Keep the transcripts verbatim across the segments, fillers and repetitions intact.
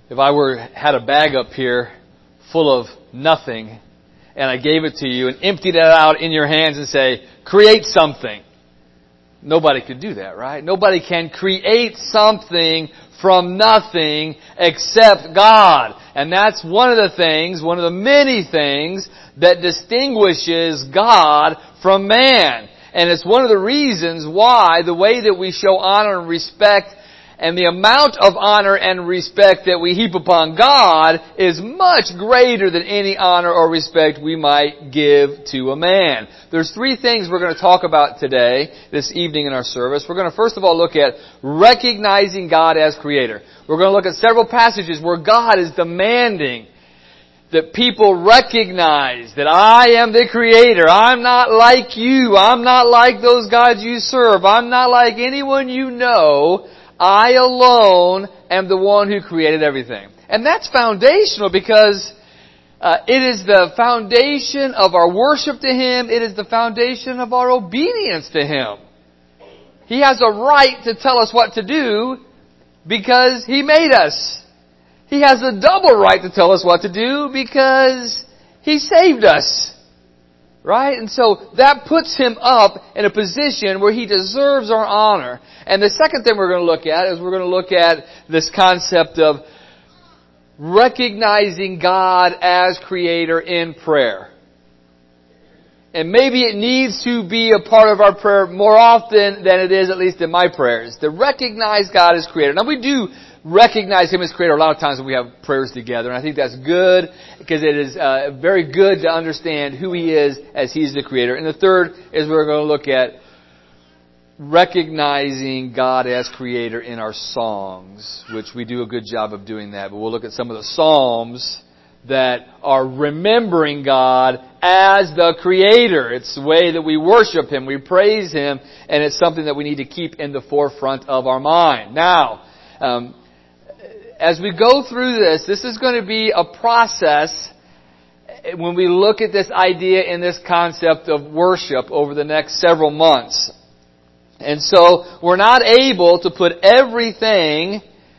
If I were had a bag up here full of nothing, and I gave it to you and emptied it out in your hands and say, create something. Nobody could do that, right? Nobody can create something from nothing except God. And that's one of the things, one of the many things that distinguishes God from man. And it's one of the reasons why the way that we show honor and respect and the amount of honor and respect that we heap upon God is much greater than any honor or respect we might give to a man. There's three things we're going to talk about today, this evening in our service. We're going to first of all look at recognizing God as Creator. We're going to look at several passages where God is demanding that people recognize that I am the Creator. I'm not like you. I'm not like those gods you serve. I'm not like anyone you know. I alone am the one who created everything. And that's foundational because uh, it is the foundation of our worship to Him. It is the foundation of our obedience to Him. He has a right to tell us what to do because He made us. He has a double right to tell us what to do because He saved us. Right? And so that puts Him up in a position where He deserves our honor. And the second thing we're going to look at is we're going to look at this concept of recognizing God as Creator in prayer. And maybe it needs to be a part of our prayer more often than it is, at least in my prayers, to recognize God as Creator. Now we do recognize Him as Creator a lot of times when we have prayers together. And I think that's good because it is uh, very good to understand who He is as He's the Creator. And the third is we're going to look at recognizing God as Creator in our songs, which we do a good job of doing that. But we'll look at some of the psalms that are remembering God as the Creator. It's the way that we worship Him, we praise Him, and it's something that we need to keep in the forefront of our mind. Now, um, as we go through this, this is going to be a process when we look at this idea and this concept of worship over the next several months. And so we're not able to put everything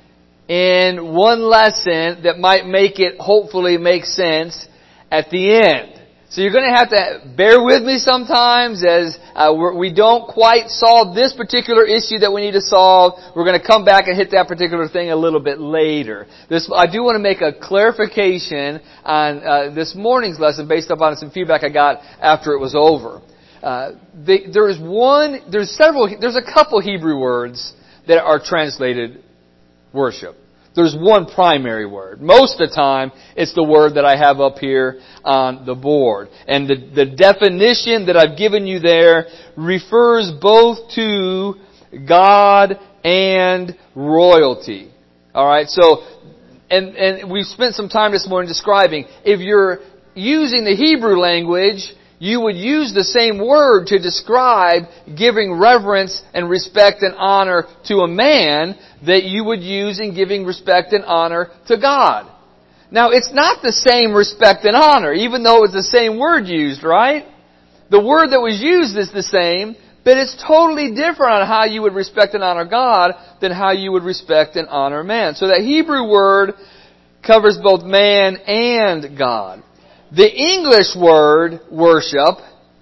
in one lesson that might make it hopefully make sense at the end. So you're going to have to bear with me sometimes as uh, we're, we don't quite solve this particular issue that we need to solve. We're going to come back and hit that particular thing a little bit later. This, I do want to make a clarification on uh, this morning's lesson based upon some feedback I got after it was over. Uh, the, there is one, there's several, there's a couple Hebrew words that are translated worship. There's one primary word. Most of the time, it's the word that I have up here on the board. And the, the definition that I've given you there refers both to God and royalty. Alright, so, and, and we've spent some time this morning describing, if you're using the Hebrew language, you would use the same word to describe giving reverence and respect and honor to a man that you would use in giving respect and honor to God. Now, it's not the same respect and honor, even though it's the same word used, right? The word that was used is the same, but it's totally different on how you would respect and honor God than how you would respect and honor man. So that Hebrew word covers both man and God. The English word, worship,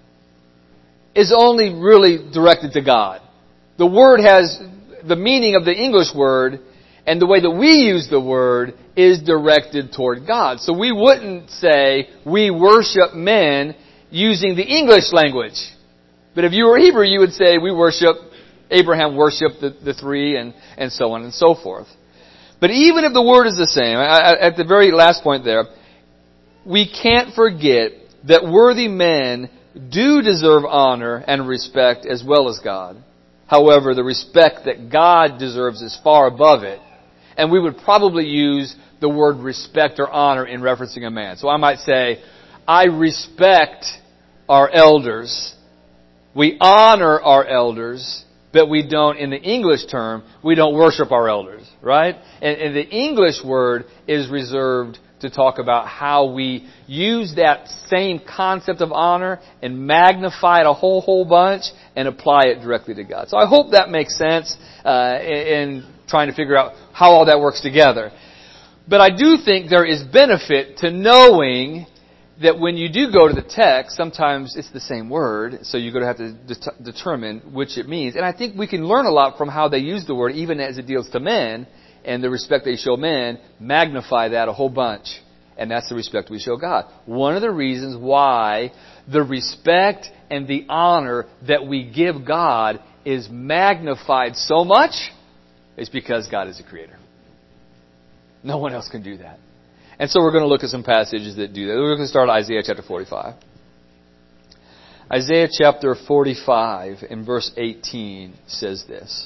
is only really directed to God. The word has, the meaning of the English word, and the way that we use the word, is directed toward God. So we wouldn't say, we worship men using the English language. But if you were Hebrew, you would say, we worship, Abraham worshiped the, the three, and, and so on and so forth. But even if the word is the same, at the very last point there, we can't forget that worthy men do deserve honor and respect as well as God. However, the respect that God deserves is far above it. And we would probably use the word respect or honor in referencing a man. So I might say, I respect our elders. We honor our elders, but we don't, in the English term, we don't worship our elders, right? And, and the English word is reserved to talk about how we use that same concept of honor and magnify it a whole, whole bunch and apply it directly to God. So I hope that makes sense uh, in trying to figure out how all that works together. But I do think there is benefit to knowing that when you do go to the text, sometimes it's the same word, so you're going to have to de- determine which it means. And I think we can learn a lot from how they use the word, even as it deals to men, and the respect they show men, magnify that a whole bunch. And that's the respect we show God. One of the reasons why the respect and the honor that we give God is magnified so much is because God is a creator. No one else can do that. And so we're going to look at some passages that do that. We're going to start at Isaiah chapter forty-five. Isaiah chapter forty-five in verse eighteen says this.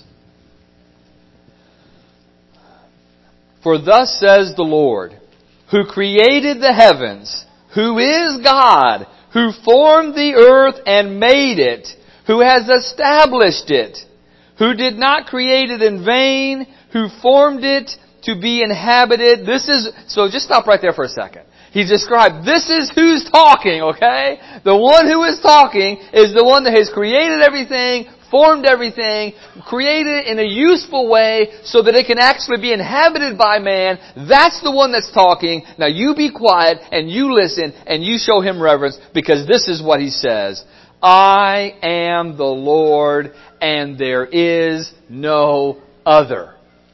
For thus says the Lord, who created the heavens, who is God, who formed the earth and made it, who has established it, who did not create it in vain, who formed it to be inhabited. This is, so just stop right there for a second. He's described, this is who's talking, okay? The one who is talking is the one that has created everything, formed everything, created it in a useful way so that it can actually be inhabited by man. That's the one that's talking. Now you be quiet and you listen and you show him reverence, because this is what he says. I am the Lord and there is no other.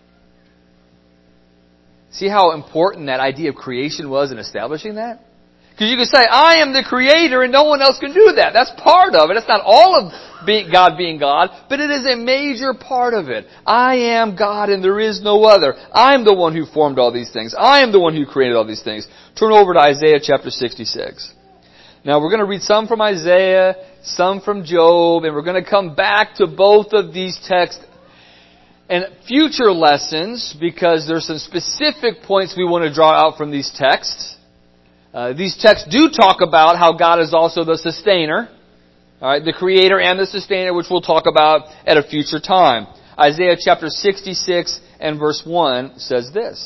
See how important that idea of creation was in establishing that? Because you can say, I am the creator and no one else can do that. That's part of it. It's not all of being God being God, but it is a major part of it. I am God and there is no other. I am the one who formed all these things. I am the one who created all these things. Turn over to Isaiah chapter sixty-six. Now we're going to read some from Isaiah, some from Job, and we're going to come back to both of these texts and future lessons, because there's some specific points we want to draw out from these texts. Uh, these texts do talk about how God is also the sustainer, all right, the creator and the sustainer, which we'll talk about at a future time. Isaiah chapter sixty-six and verse one says this.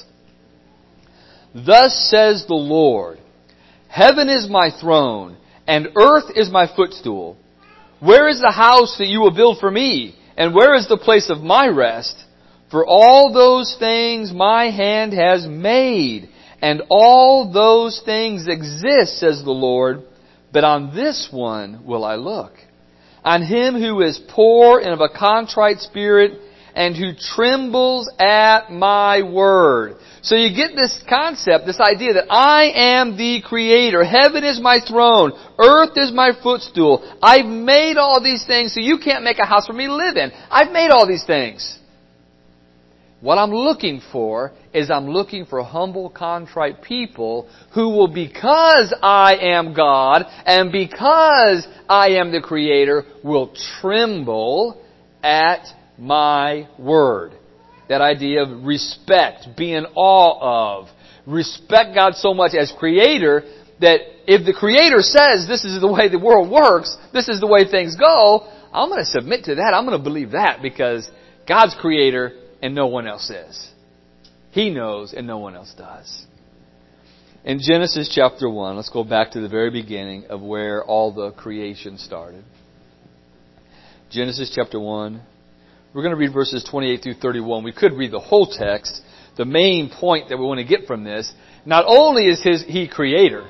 Thus says the Lord, heaven is my throne, and earth is my footstool. Where is the house that you will build for me? And where is the place of my rest? For all those things my hand has made, and all those things exist, says the Lord. But on this one will I look, on him who is poor and of a contrite spirit, and who trembles at my word. So you get this concept, this idea that I am the creator. Heaven is my throne. Earth is my footstool. I've made all these things so you can't make a house for me to live in. I've made all these things. What I'm looking for is I'm looking for humble, contrite people who will, because I am God and because I am the creator, will tremble at my word. That idea of respect, be in awe of. Respect God so much as creator that if the creator says this is the way the world works, this is the way things go, I'm going to submit to that. I'm going to believe that because God's creator and no one else is. He knows and no one else does. In Genesis chapter one, let's go back to the very beginning of where all the creation started. Genesis chapter one. We're going to read verses twenty-eight through thirty-one. We could read the whole text. The main point that we want to get from this, not only is his, He creator,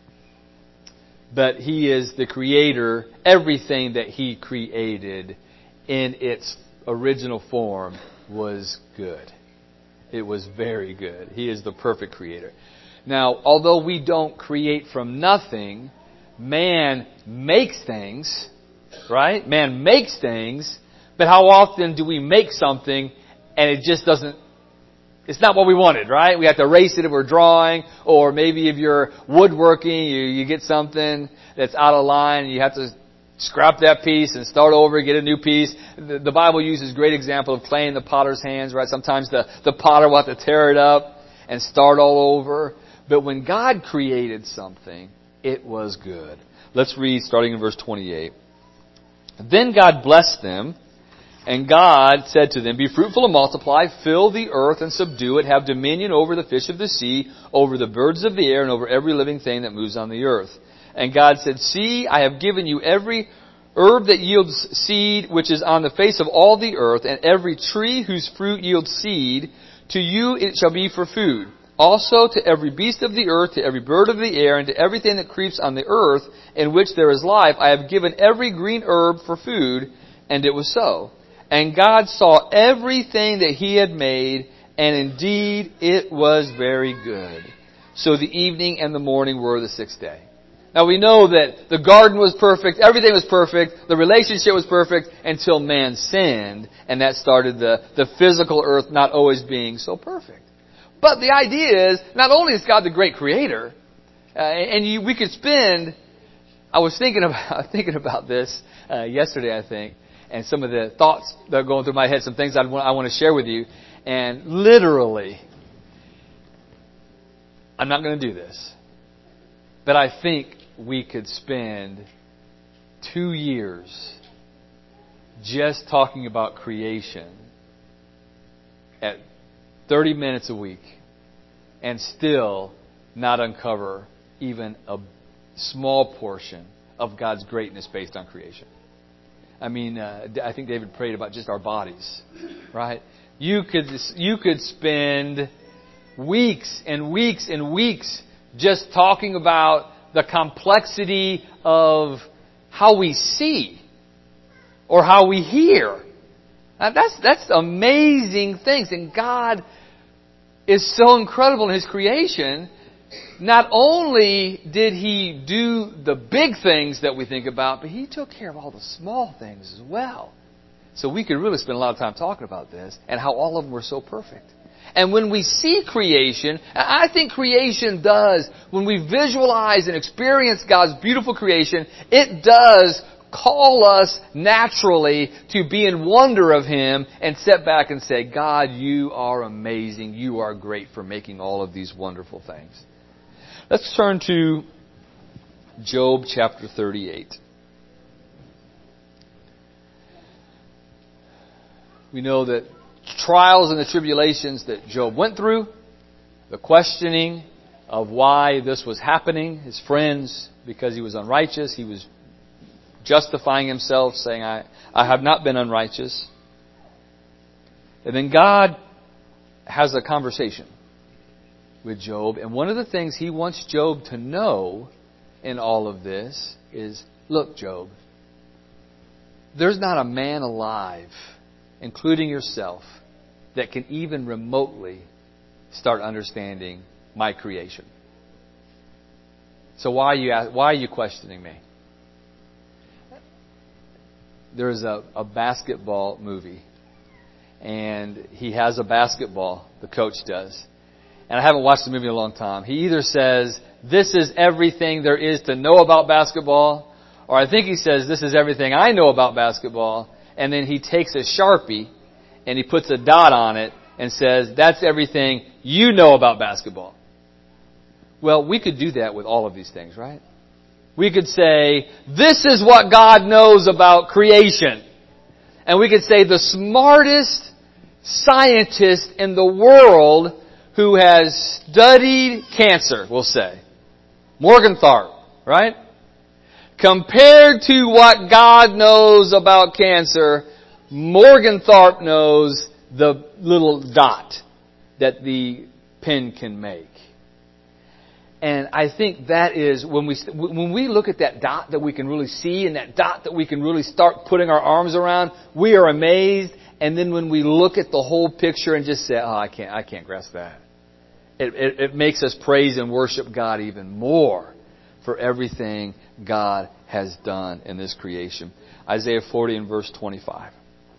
but He is the creator. Everything that He created in its original form was good. It was very good. He is the perfect creator. Now, although we don't create from nothing, man makes things, right? Man makes things. But how often do we make something and it just doesn't, it's not what we wanted, right? We have to erase it if we're drawing, or maybe if you're woodworking, you, you get something that's out of line and you have to scrap that piece and start over, get a new piece. The, the Bible uses a great example of clay in the potter's hands, right? Sometimes the, the potter will have to tear it up and start all over. But when God created something, it was good. Let's read starting in verse twenty-eight. Then God blessed them. And God said to them, be fruitful and multiply, fill the earth and subdue it, have dominion over the fish of the sea, over the birds of the air, and over every living thing that moves on the earth. And God said, see, I have given you every herb that yields seed, which is on the face of all the earth, and every tree whose fruit yields seed, to you it shall be for food. Also to every beast of the earth, to every bird of the air, and to everything that creeps on the earth, in which there is life, I have given every green herb for food, and it was so. And God saw everything that He had made, and indeed it was very good. So the evening and the morning were the sixth day. Now we know that the garden was perfect, everything was perfect, the relationship was perfect, until man sinned, and that started the, the physical earth not always being so perfect. But the idea is, not only is God the great creator, uh, and you, we could spend, I was thinking about, thinking about this uh, yesterday, I think, and some of the thoughts that are going through my head, some things I want, I want to share with you, and literally, I'm not going to do this, but I think we could spend two years just talking about creation at thirty minutes a week and still not uncover even a small portion of God's greatness based on creation. I mean, uh, I think David prayed about just our bodies, right? You could, you could spend weeks and weeks and weeks just talking about the complexity of how we see or how we hear. Now that's, that's amazing things. And God is so incredible in His creation. Not only did He do the big things that we think about, but He took care of all the small things as well. So we could really spend a lot of time talking about this and how all of them were so perfect. And when we see creation, I think creation does, when we visualize and experience God's beautiful creation, it does call us naturally to be in wonder of Him and sit back and say, God, you are amazing. You are great for making all of these wonderful things. Let's turn to Job chapter thirty-eight. We know that trials and the tribulations that Job went through, the questioning of why this was happening, his friends, because he was unrighteous, he was justifying himself, saying, I, I have not been unrighteous. And then God has a conversation with Job, and one of the things He wants Job to know in all of this is, look, Job, there's not a man alive, including yourself, that can even remotely start understanding my creation. So why are you why are you questioning me? There's a, a basketball movie, and he has a basketball, the coach does. And I haven't watched the movie in a long time. He either says, this is everything there is to know about basketball, or I think he says, this is everything I know about basketball, and then he takes a Sharpie and he puts a dot on it and says, that's everything you know about basketball. Well, we could do that with all of these things, right? We could say, this is what God knows about creation. And we could say the smartest scientist in the world who has studied cancer, we'll say, Morgenthau, right? Compared to what God knows about cancer, Morgenthau knows the little dot that the pen can make. And I think that is, when we when we look at that dot that we can really see and that dot that we can really start putting our arms around, we are amazed. And then when we look at the whole picture and just say, oh, I can't, I can't grasp that. It, it, it makes us praise and worship God even more for everything God has done in this creation. Isaiah forty and verse twenty-five.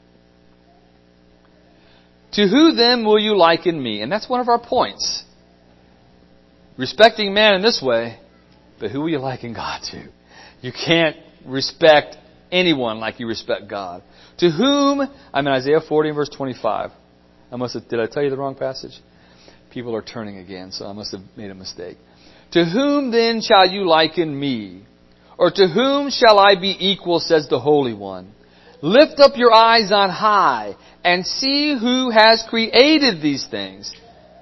To who then will you liken me? And that's one of our points. Respecting man in this way, but who will you liken God to? You can't respect anyone like you respect God. To whom, I'm in Isaiah forty and verse twenty-five. I must have, did I tell you the wrong passage? People are turning again, so I must have made a mistake. To whom then shall you liken me? Or to whom shall I be equal, says the Holy One? Lift up your eyes on high and see who has created these things.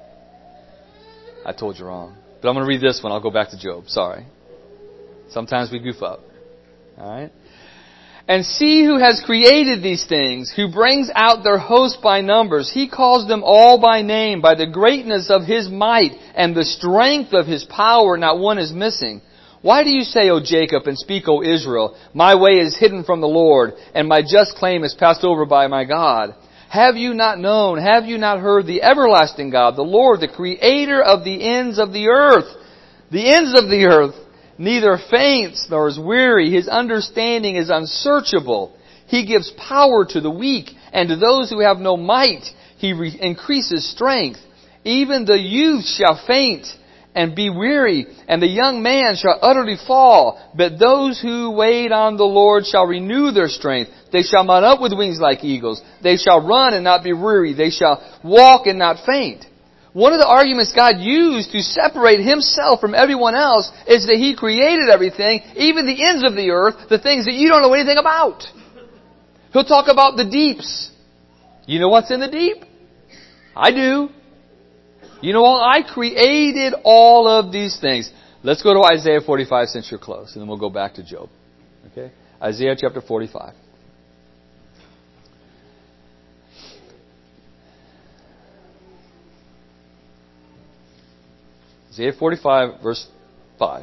I told you wrong. But I'm going to read this one. I'll go back to Job. Sorry. Sometimes we goof up. All right. And see who has created these things, who brings out their host by numbers. He calls them all by name, by the greatness of His might and the strength of His power, not one is missing. Why do you say, O Jacob, and speak, O Israel, my way is hidden from the Lord, and my just claim is passed over by my God? Have you not known, have you not heard the everlasting God, the Lord, the creator of the ends of the earth? The ends of the earth. Neither faints nor is weary. His understanding is unsearchable. He gives power to the weak, and to those who have no might, He re- increases strength. Even the youth shall faint and be weary, and the young man shall utterly fall. But those who wait on the Lord shall renew their strength. They shall mount up with wings like eagles. They shall run and not be weary. They shall walk and not faint. One of the arguments God used to separate Himself from everyone else is that He created everything, even the ends of the earth, the things that you don't know anything about. He'll talk about the deeps. You know what's in the deep? I do. You know what? I created all of these things. Let's go to Isaiah forty-five since you're close, and then we'll go back to Job. Okay? Isaiah chapter forty-five. Isaiah forty-five, verse five.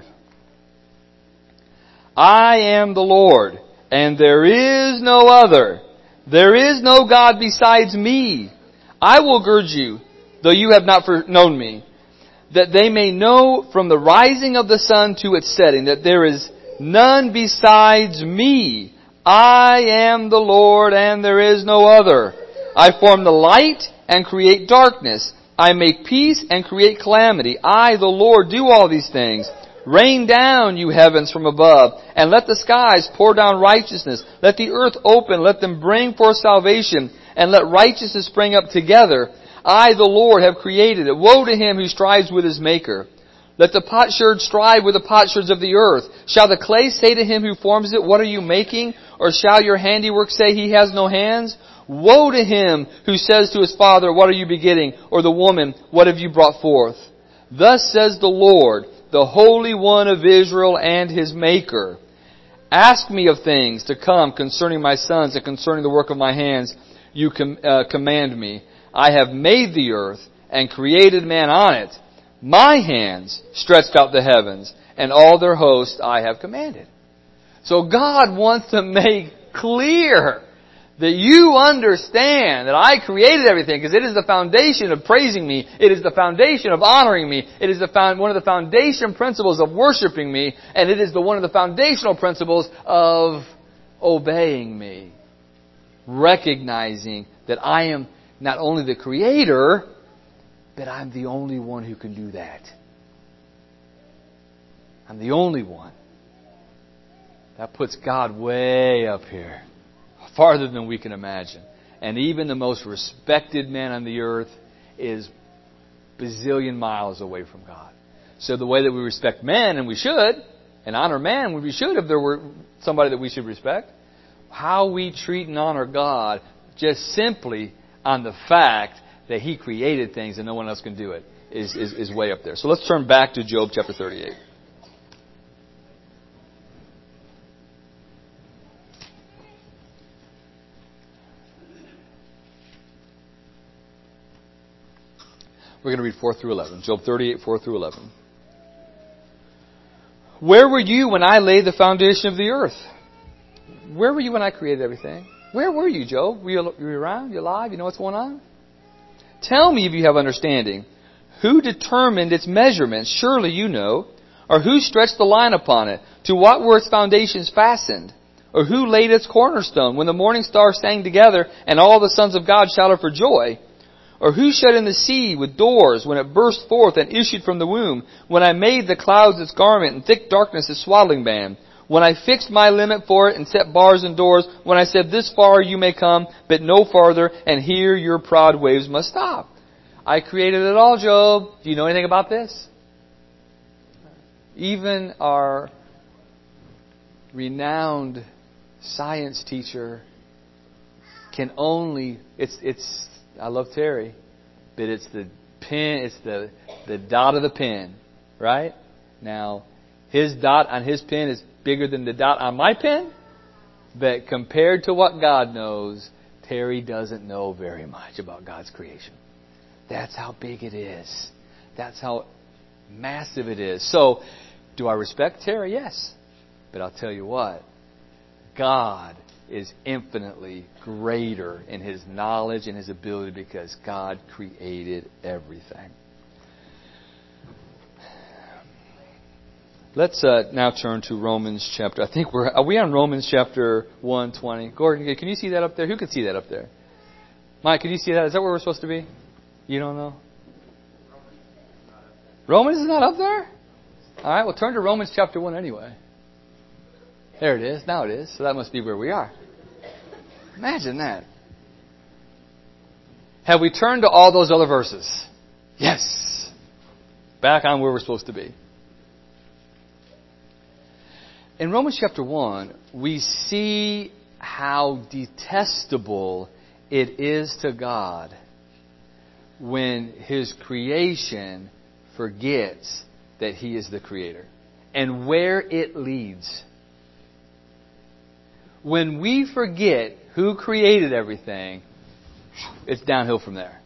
I am the Lord, and there is no other. There is no God besides me. I will gird you, though you have not known me, that they may know from the rising of the sun to its setting that there is none besides me. I am the Lord, and there is no other. I form the light and create darkness. I make peace and create calamity. I, the Lord, do all these things. Rain down, you heavens, from above, and let the skies pour down righteousness. Let the earth open, let them bring forth salvation, and let righteousness spring up together. I, the Lord, have created it. Woe to him who strives with his Maker. Let the potsherd strive with the potsherds of the earth. Shall the clay say to him who forms it, what are you making? Or shall your handiwork say he has no hands? Woe to him who says to his father, what are you begetting? Or the woman, what have you brought forth? Thus says the Lord, the Holy One of Israel and His Maker. Ask me of things to come concerning my sons and concerning the work of my hands. You com- uh, command me. I have made the earth and created man on it. My hands stretched out the heavens, and all their hosts I have commanded. So God wants to make clear that you understand that I created everything, because it is the foundation of praising me. It is the foundation of honoring me. It is the found, one of the foundation principles of worshiping me. And it is the one of the foundational principles of obeying me. Recognizing that I am not only the Creator, but I'm the only one who can do that. I'm the only one. That puts God way up here. Farther than we can imagine. And even the most respected man on the earth is bazillion miles away from God. So the way that we respect men, and we should, and honor man, we should if there were somebody that we should respect, how we treat and honor God just simply on the fact that He created things and no one else can do it is, is, is way up there. So let's turn back to Job chapter thirty-eight. We're going to read four through eleven. Job thirty-eight, four through eleven. Where were you when I laid the foundation of the earth? Where were you when I created everything? Where were you, Job? Were you, were you around? You alive? You know what's going on? Tell me if you have understanding. Who determined its measurements? Surely you know. Or who stretched the line upon it? To what were its foundations fastened? Or who laid its cornerstone? When the morning stars sang together and all the sons of God shouted for joy. Or who shut in the sea with doors when it burst forth and issued from the womb? When I made the clouds its garment and thick darkness its swaddling band? When I fixed my limit for it and set bars and doors? When I said, this far you may come, but no farther, and here your proud waves must stop? I created it all, Job. Do you know anything about this? Even our renowned science teacher can only, it's, it's, I love Terry, but it's the pin, it's the, the dot of the pen, right? Now, his dot on his pen is bigger than the dot on my pen, that compared to what God knows, Terry doesn't know very much about God's creation. That's how big it is. That's how massive it is. So, do I respect Terry? Yes. But I'll tell you what, God is infinitely greater in His knowledge and His ability because God created everything. Let's uh, now turn to Romans chapter. I think we're are we on Romans chapter one twenty. Gordon, can you see that up there? Who can see that up there? Mike, can you see that? Is that where we're supposed to be? You don't know? Romans is not up there? All right, well turn to Romans chapter one anyway. There it is. Now it is. So that must be where we are. Imagine that. Have we turned to all those other verses? Yes. Back on where we're supposed to be. In Romans chapter one, we see how detestable it is to God when His creation forgets that He is the Creator and where it leads. When we forget who created everything, it's downhill from there.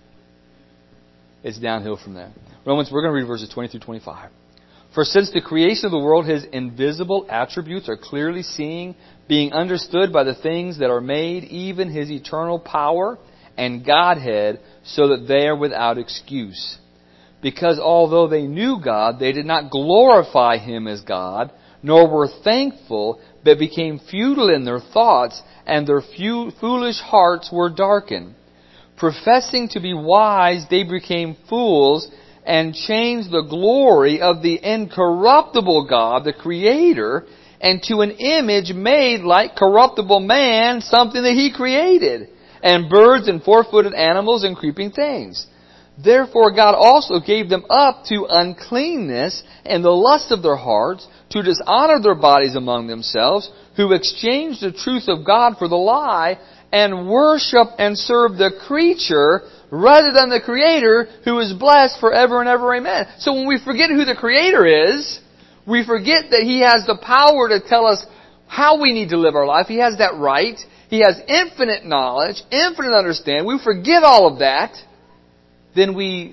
It's downhill from there. Romans, we're going to read verses twenty through twenty-five. For since the creation of the world, His invisible attributes are clearly seen, being understood by the things that are made, even His eternal power and Godhead, so that they are without excuse. Because although they knew God, they did not glorify Him as God, nor were thankful, but became futile in their thoughts, and their few foolish hearts were darkened. Professing to be wise, they became fools, and changed the glory of the incorruptible God, the Creator, and to an image made like corruptible man, something that He created, and birds and four-footed animals and creeping things. Therefore God also gave them up to uncleanness and the lust of their hearts, to dishonor their bodies among themselves, who exchanged the truth of God for the lie, and worship and serve the creature rather than the Creator, who is blessed forever and ever. Amen. So when we forget who the Creator is, we forget that He has the power to tell us how we need to live our life. He has that right. He has infinite knowledge, infinite understanding. We forget all of that. Then we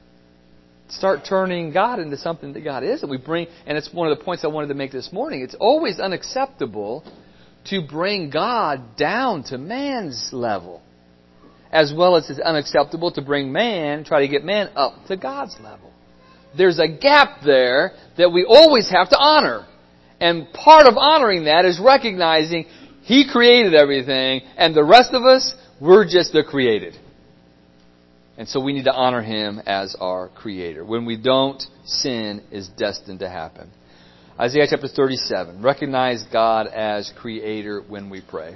start turning God into something that God is. And we bring, and it's one of the points I wanted to make this morning. It's always unacceptable to bring God down to man's level, as well as it's unacceptable to bring man, try to get man up to God's level. There's a gap there that we always have to honor. And part of honoring that is recognizing He created everything, and the rest of us, we're just the created. And so we need to honor Him as our Creator. When we don't, sin is destined to happen. Isaiah chapter thirty-seven. Recognize God as Creator when we pray.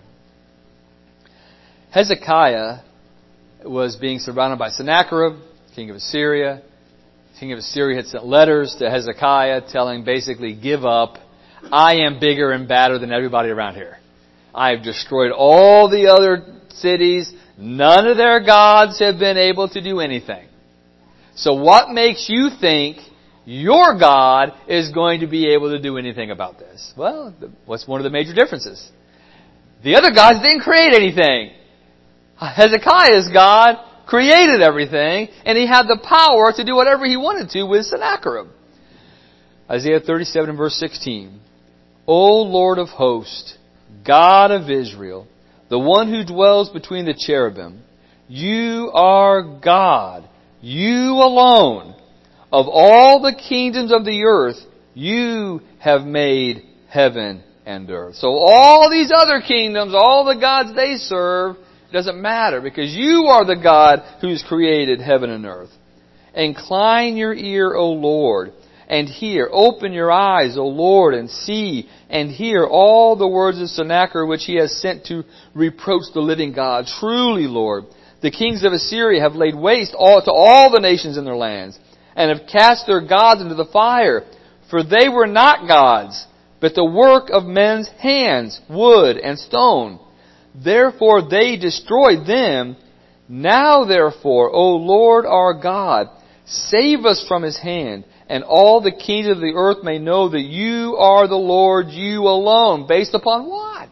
Hezekiah was being surrounded by Sennacherib, king of Assyria. King of Assyria had sent letters to Hezekiah telling basically, give up. I am bigger and badder than everybody around here. I have destroyed all the other cities. None of their gods have been able to do anything. So what makes you think your God is going to be able to do anything about this? Well, what's one of the major differences? The other gods didn't create anything. Hezekiah's God created everything, and he had the power to do whatever he wanted to with Sennacherib. Isaiah thirty-seven and verse sixteen. O Lord of hosts, God of Israel, the one who dwells between the cherubim, you are God, you alone. Of all the kingdoms of the earth, you have made heaven and earth. So all these other kingdoms, all the gods they serve, doesn't matter, because you are the God who's created heaven and earth. Incline your ear, O Lord, and hear. Open your eyes, O Lord, and see and hear all the words of Sennacherib which he has sent to reproach the living God. Truly, Lord, the kings of Assyria have laid waste all, to all the nations in their lands, and have cast their gods into the fire. For they were not gods, but the work of men's hands, wood and stone. Therefore they destroyed them. Now therefore, O Lord our God, save us from his hand, and all the kings of the earth may know that you are the Lord, you alone. Based upon what?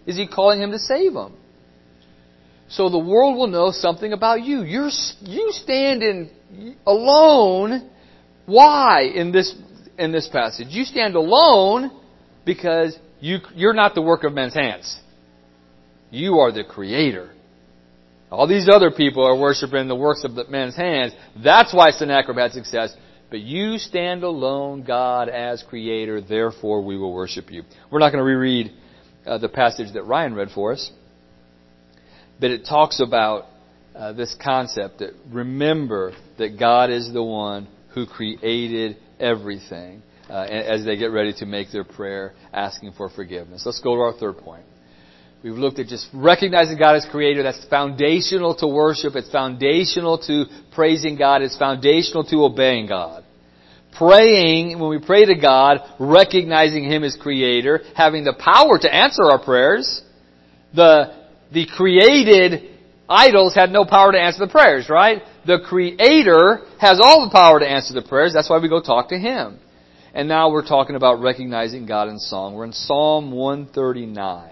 is He calling him to save them? So the world will know something about you. You're, you stand in alone. Why in this in this passage? You stand alone because you, you're not the work of men's hands. You are the Creator. All these other people are worshiping the works of the men's hands. That's why Sennacherib had success. But you stand alone, God, as Creator. Therefore, we will worship you. We're not going to reread uh, the passage that Ryan read for us. But it talks about uh, this concept that remember that God is the one who created everything uh, as they get ready to make their prayer asking for forgiveness. Let's go to our third point. We've looked at just recognizing God as Creator. That's foundational to worship. It's foundational to praising God. It's foundational to obeying God. Praying, when we pray to God, recognizing Him as Creator, having the power to answer our prayers. The The created idols had no power to answer the prayers, right? The Creator has all the power to answer the prayers. That's why we go talk to Him. And now we're talking about recognizing God in song. We're in Psalm one thirty-nine.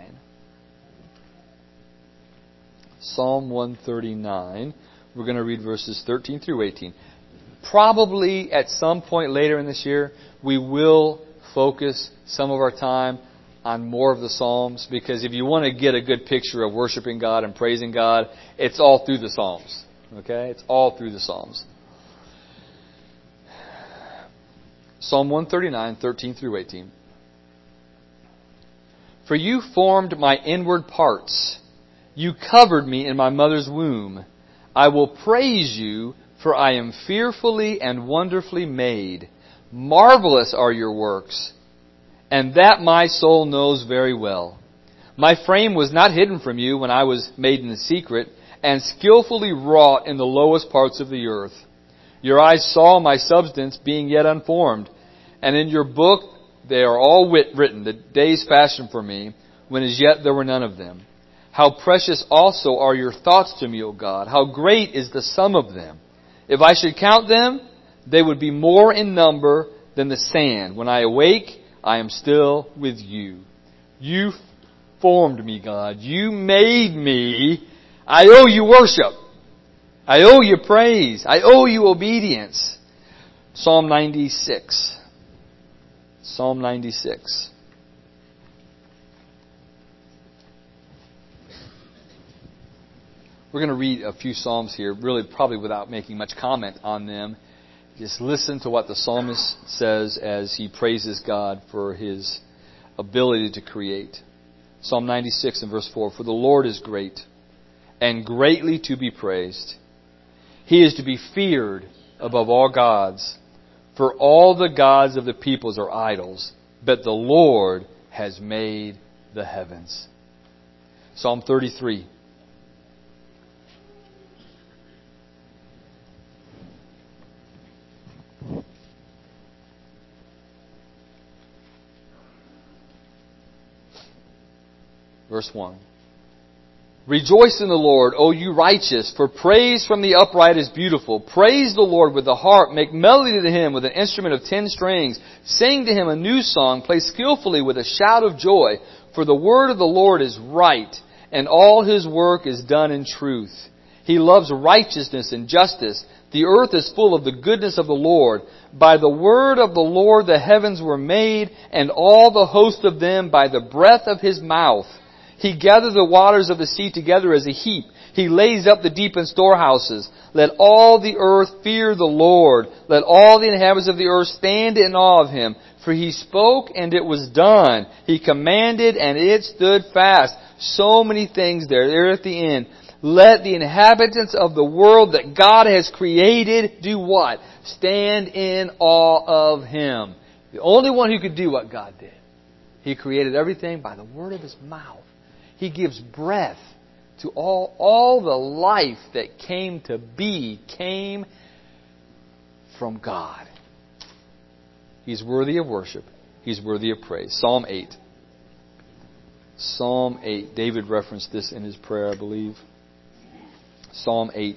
Psalm one thirty-nine. We're going to read verses thirteen through eighteen. Probably at some point later in this year, we will focus some of our time on more of the Psalms, because if you want to get a good picture of worshiping God and praising God, it's all through the Psalms. Okay? It's all through the Psalms. Psalm one thirty-nine, thirteen through eighteen. For you formed my inward parts. You covered me in my mother's womb. I will praise you, for I am fearfully and wonderfully made. Marvelous are your works, and that my soul knows very well. My frame was not hidden from you when I was made in the secret, and skillfully wrought in the lowest parts of the earth. Your eyes saw my substance being yet unformed, and in your book they are all wit written, the days fashioned for me, when as yet there were none of them. How precious also are your thoughts to me, O God! How great is the sum of them! If I should count them, they would be more in number than the sand. When I awake, I am still with you. You formed me, God. You made me. I owe you worship. I owe you praise. I owe you obedience. Psalm ninety-six. Psalm ninety-six. We're going to read a few Psalms here, really probably without making much comment on them. Just listen to what the psalmist says as he praises God for His ability to create. Psalm ninety-six and verse four. For the Lord is great and greatly to be praised. He is to be feared above all gods. For all the gods of the peoples are idols, but the Lord has made the heavens. Psalm thirty-three. Verse one. Rejoice in the Lord, O you righteous, for praise from the upright is beautiful. Praise the Lord with the harp. Make melody to Him with an instrument of ten strings. Sing to Him a new song. Play skillfully with a shout of joy. For the word of the Lord is right, and all His work is done in truth. He loves righteousness and justice. The earth is full of the goodness of the Lord. By the word of the Lord the heavens were made, and all the host of them by the breath of His mouth. He gathers the waters of the sea together as a heap. He lays up the deep in storehouses. Let all the earth fear the Lord. Let all the inhabitants of the earth stand in awe of Him. For He spoke and it was done. He commanded and it stood fast. So many things there. There at the end. Let the inhabitants of the world that God has created do what? Stand in awe of Him. The only one who could do what God did. He created everything by the word of His mouth. He gives breath to all, all the life that came to be came from God. He's worthy of worship. He's worthy of praise. Psalm eight. Psalm eight. David referenced this in his prayer, I believe. Psalm eight.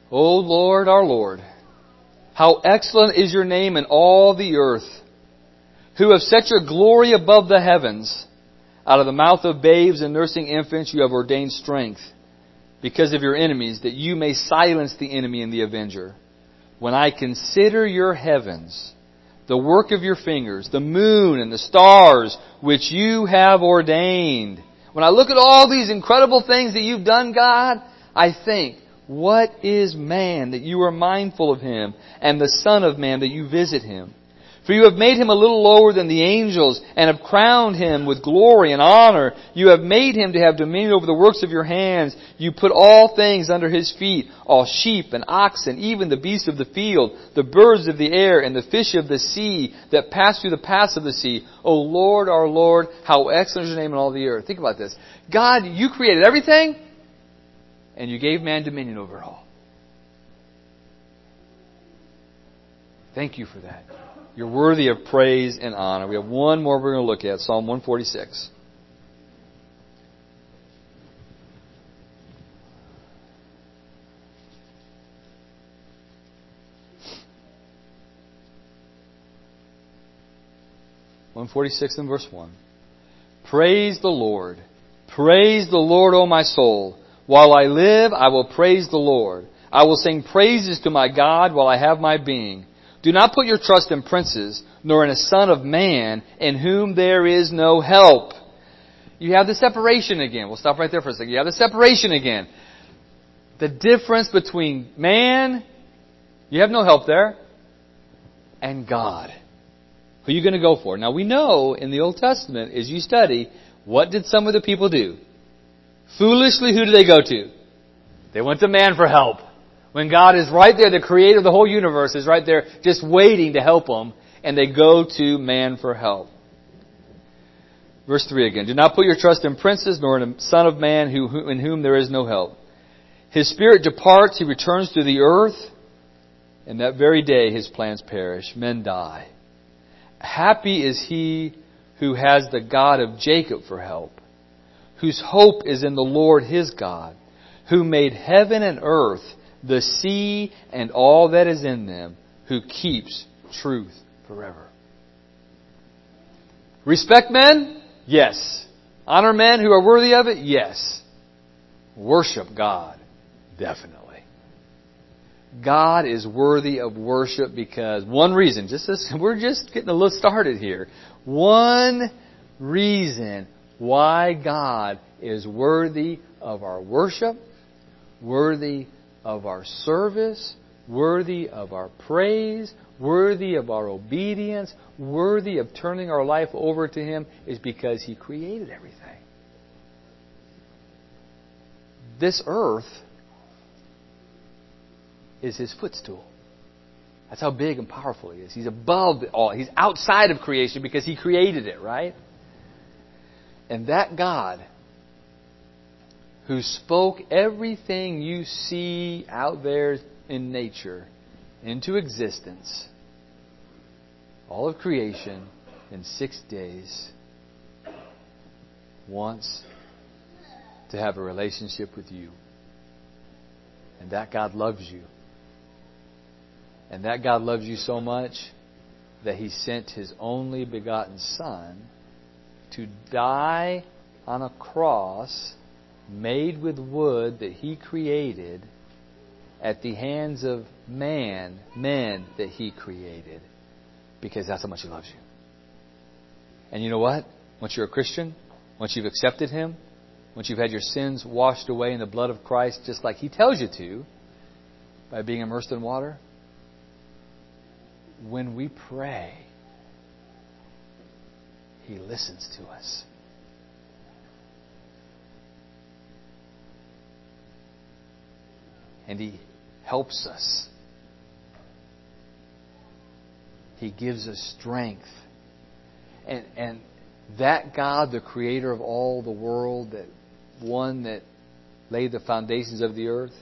O Lord, our Lord, how excellent is your name in all the earth, who have set your glory above the heavens. Out of the mouth of babes and nursing infants you have ordained strength, because of your enemies, that you may silence the enemy and the avenger. When I consider your heavens, the work of your fingers, the moon and the stars, which you have ordained. When I look at all these incredible things that you've done, God, I think, what is man that you are mindful of him, and the Son of Man that you visit him? For you have made him a little lower than the angels, and have crowned him with glory and honor. You have made him to have dominion over the works of your hands. You put all things under his feet, all sheep and oxen, even the beasts of the field, the birds of the air, and the fish of the sea that pass through the paths of the sea. O Lord, our Lord, how excellent is your name in all the earth. Think about this. God, you created everything, and you gave man dominion over it all. Thank you for that. You're worthy of praise and honor. We have one more we're going to look at, Psalm one forty-six. one forty-six and verse one. Praise the Lord. Praise the Lord, O my soul. While I live, I will praise the Lord. I will sing praises to my God while I have my being. Do not put your trust in princes, nor in a son of man, in whom there is no help. You have the separation again. We'll stop right there for a second. You have the separation again. The difference between man, you have no help there, and God. Who are you going to go for? Now we know in the Old Testament, as you study, what did some of the people do? Foolishly, who did they go to? They went to man for help. When God is right there, the creator of the whole universe is right there just waiting to help them, and they go to man for help. Verse three again. Do not put your trust in princes, nor in a son of man who, who, in whom there is no help. His spirit departs, he returns to the earth, and that very day his plans perish. Men die. Happy is he who has the God of Jacob for help, whose hope is in the Lord his God, who made heaven and earth, the sea and all that is in them, who keeps truth forever. Respect men? Yes. Honor men who are worthy of it? Yes. Worship God? Definitely. God is worthy of worship because one reason, just this, we're just getting a little started here. One reason why God is worthy of our worship, worthy of our service, worthy of our praise, worthy of our obedience, worthy of turning our life over to Him is because He created everything. This earth is His footstool. That's how big and powerful He is. He's above all. He's outside of creation because He created it, right? And that God who spoke everything you see out there in nature into existence, all of creation, in six days, wants to have a relationship with you. And that God loves you. And that God loves you so much that He sent His only begotten Son to die on a cross made with wood that He created at the hands of man, men that He created, because that's how much He loves you. And you know what? Once you're a Christian, once you've accepted Him, once you've had your sins washed away in the blood of Christ, just like He tells you to, by being immersed in water, when we pray, He listens to us. And He helps us. He gives us strength. And and that God, the creator of all the world, that one that laid the foundations of the earth,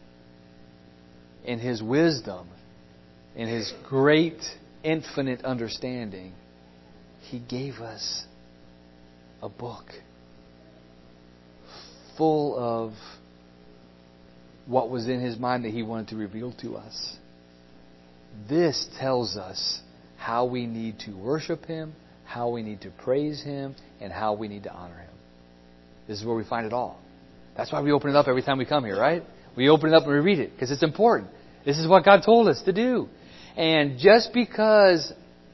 in His wisdom, in His great infinite understanding, He gave us a book full of what was in His mind that He wanted to reveal to us. This tells us how we need to worship Him, how we need to praise Him, and how we need to honor Him. This is where we find it all. That's why we open it up every time we come here, right? We open it up and we read it because it's important. This is what God told us to do. And just because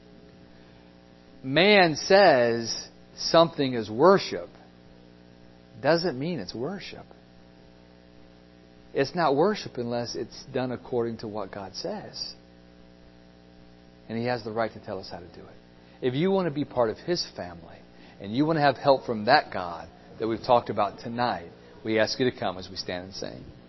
man says something is worship doesn't mean it's worship. It's not worship unless it's done according to what God says. And He has the right to tell us how to do it. If you want to be part of His family and you want to have help from that God that we've talked about tonight, we ask you to come as we stand and sing.